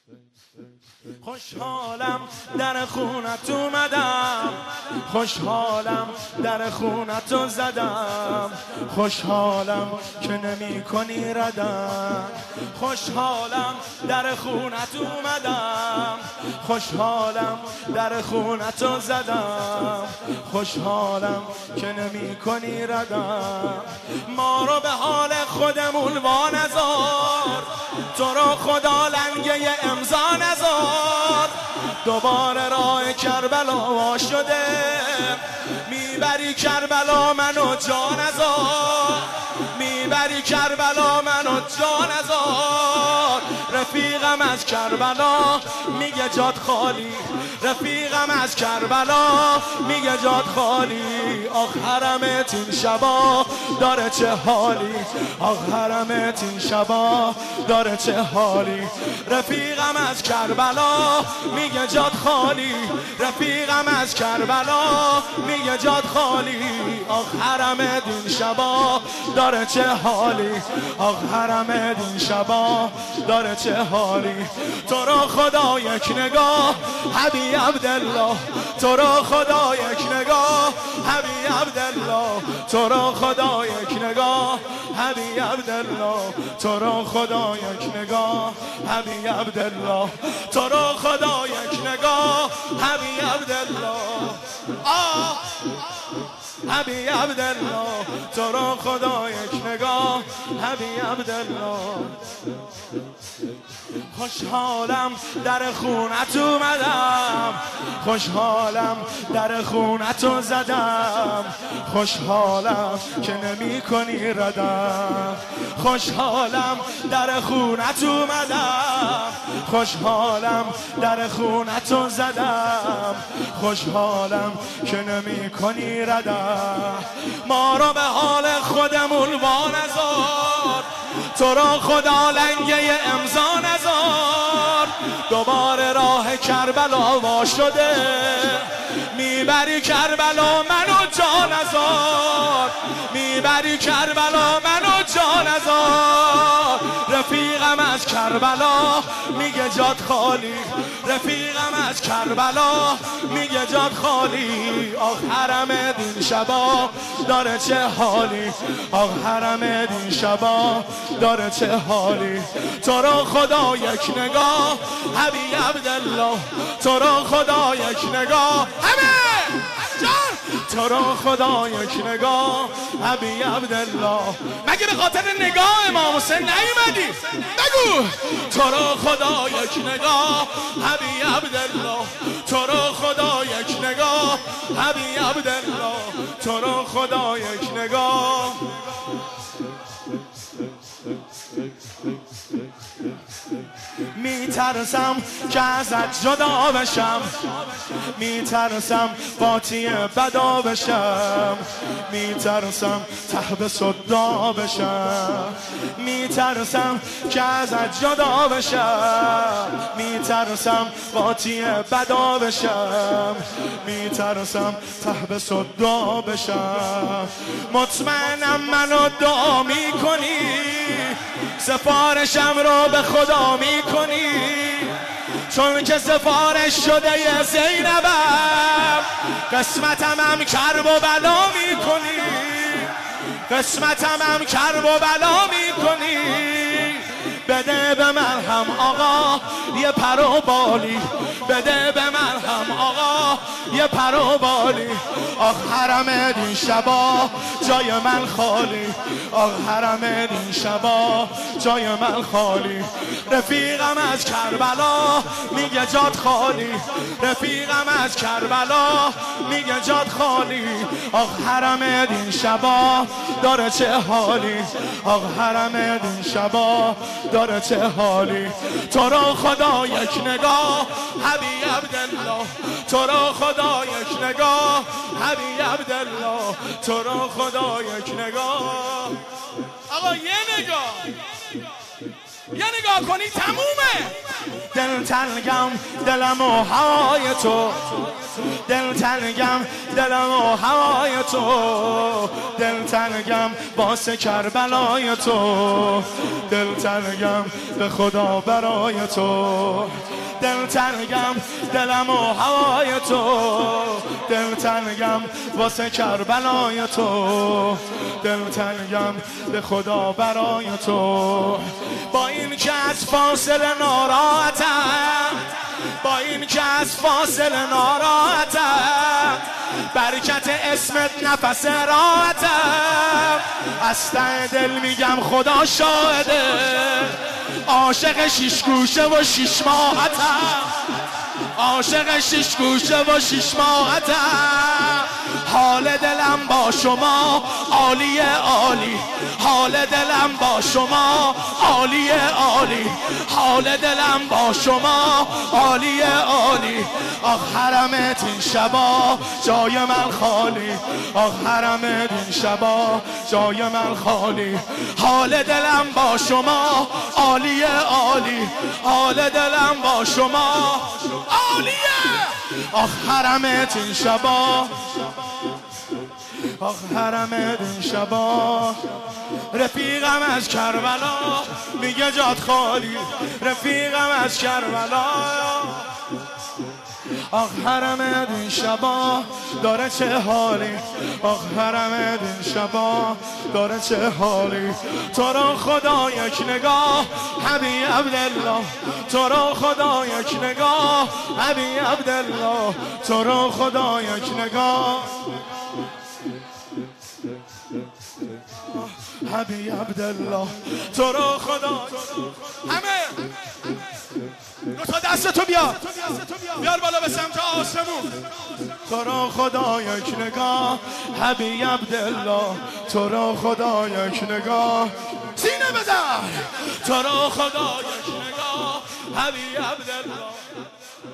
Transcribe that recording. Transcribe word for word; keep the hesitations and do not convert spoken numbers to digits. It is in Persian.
خوشحالم در خونت اومدم، خوشحالم در خونت زدم، خوشحالم که نمی کنی ردم، خوشحالم در خونت اومدم، خوشحالم در خونت زدم، خوشحالم که نمی کنی ردم. ما رو به حال خودمون وانذار، تو رو خدا لنگه امضا نذار. دوباره راه کربلا وا شده، میبری کربلا منو جا نذار، میبری کربلا منو جا نذار. رفیقم از کربلا میگه جات خالی، رفیقم از کربلا میگه جات خالی. آخ حرمت این شبا داره چه حالی، آخ حرمت این شبا داره چه حالی. رفیقم از کربلا میگه جات خالی، رفیقم از کربلا میگه جات خالی. آخ حرمت این شبا داره چه حالی، آخ حرمت این شبا داره چه حالی. تو رو خدا یک نگاه حبیب عبدالله، تو رو خدا یک نگاه حبیب عبدالله، تو رو خدا یک نگاه حبیب عبدالله، تو رو خدا یک نگاه حبیب عبدالله، تو رو خدا یک نگاه حبیب عبدالله. آه حبیب عبدالله، تو رو خدا یک نگاه حبیب عبدالله. خوشحالم در خونت اومدم، خوشحالم در خونت زدم، خوشحالم که نمی کنی ردم، خوشحالم در خونت اومدم، خوشحالم در خونت زدم، خوشحالم که نمی کنی ردم. ما رو به حال خودمون وانذار، تو رو خدا لنگه امضا نذار. دوباره راه کربلا وا شده، میبری کربلا منو جا نذار، میبری کربلا منو جا نذار. رفیقم از کربلا میگه جات خالی، رفیقم از کربلا میگه جات خالی. آخ حرمت این شبا داره چه حالی، آخ حرمت این شبا داره چه حالی. تو رو خدا یک نگاه حبیب عبدالله، تو رو خدا یک نگاه همه جان، تو رو خدا یک نگاه حبیب عبدالله. مگه به خاطر نگاه امام حسین نیومدی؟ بگو. تو رو خدا یک نگاه حبیب عبدالله، تو رو خدا یک نگاه حبیب عبدالله، تو رو خدا یک نگاه. میترسم که ازت جدا بشم، میترسم قاطی بدا بشم، میترسم ته صدا بشم، میترسم که ازت جدا بشم، میترسم قاطی بدا بشم، میترسم ته صدا بشم. مطمئنم منو دعا میکنی، سفارشم رو به خدا میکنی، چون که سفارش شده ی زینبم. قسمتم هم کرب و بلا میکنی، قسمتم هم کرب و بلا میکنی. بده به من هم آقا یه پر و بالی، بده به من هم آقا یه پر و بالی. آخ حرمت این شبا جای من خالی، آخ حرمت این شبا جای من خالی. رفیقم از کربلا میگه جات خالی، رفیقم از کربلا میگه جات خالی. آخ حرمت این شبا داره چه حالی، آخ حرمت این شبا داره چه حالی. تو رو خدا یک نگاه حبیب عبدالله، تو رو خدا یک نگاه حبیب عبدالله، تو رو خدا یک نگاه. آقا یه نگاه، یه نگاه کنی تمومه. دل دل تنگم دلم و هوای تو، دل تنگم دلم و هوای تو، دل تنگم واسه کربلای تو، دل تنگم به خدا برای تو، دل تنگم دلم و هوای تو، دل تنگم واسه کربلای تو، دل تنگم به خدا برای تو. با این که از فاصله ناراحتم، با این که از فاصله ناراحتم، برکت اسمت نفس راحتم، از ته دل میگم خدا شاهده، عاشق شیش گوشه و شیش ماهتم، عاشق شیش گوشه و شیش ماهتم، حال دلم با شما عالی عالی، حال دلم با شما عالی عالی، حال دلم با شما عالی عالی. آخ حرمت این شبا جای من خالی، آخ حرمت این شبا جای من خالی، حال دلم با شما عالی عالی، حال دلم با شما عالیه. آخ حرمت این شبا، آخ حرمت این شبا، رفیقم از کربلا میگه جات خالی، رفیقم از کربلا. آخ حرمت این شبا داره چه حالی، آخ حرمت این شبا داره چه حالی. تو رو خدا یک نگاه حبیب عبدالله، تو رو خدا یک نگاه حبیب عبدالله، تو رو خدا یک نگاه حبیب عبدالله، تو رو خدا. همه دو تا دستتو بیار، بیار بالا به سمت آسمون. تو رو خدا یک نگاه حبیب عبدالله، تو رو خدا یک نگاه سینه بدر، تو رو خدا یک نگاه حبیب عبدالله.